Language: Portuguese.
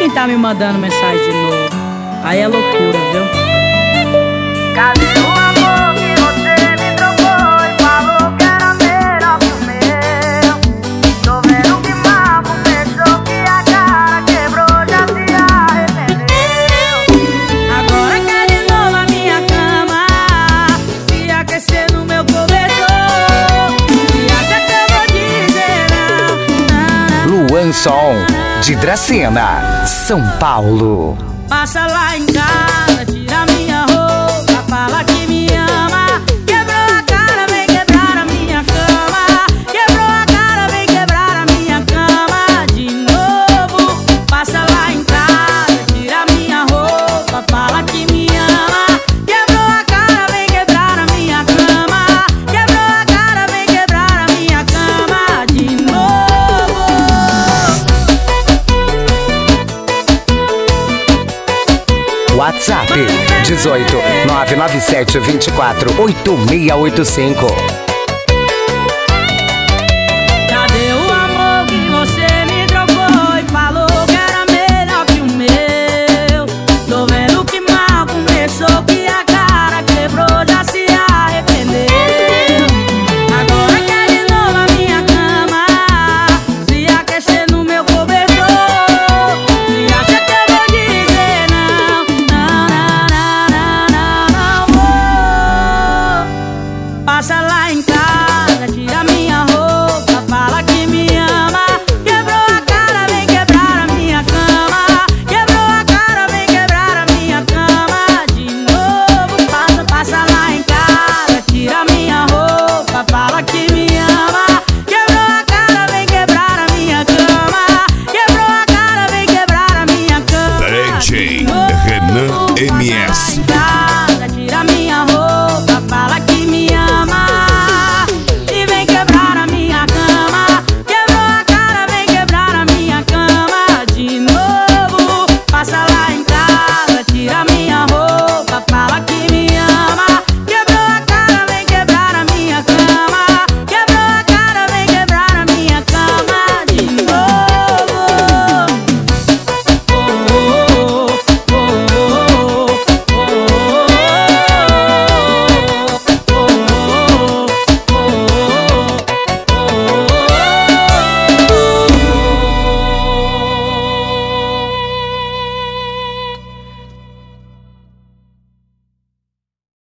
quem tá me mandando mensagem de novo. Aí é loucura, viu? Cadê o amor que você me trocou e falou que era melhor que o meu? Tô vendo que mago pensou que a cara quebrou, já se arrependeu. Agora quer de novo a minha cama, se aquecer no meu cobertor. E acha que eu vou dizer não. Luan Som, de Dracena, São Paulo. Passa lá em casa, tira minha roupa, fala que me ama. Quebrou a cara, vem quebrar a minha cama. Quebrou a cara, vem quebrar a minha cama de novo. Passa lá em casa, tira minha roupa, fala que me ama. Quebrou a cara, vem quebrar a minha cama. Quebrou a cara, vem quebrar a minha cama de novo. WhatsApp 18 997 24 8685.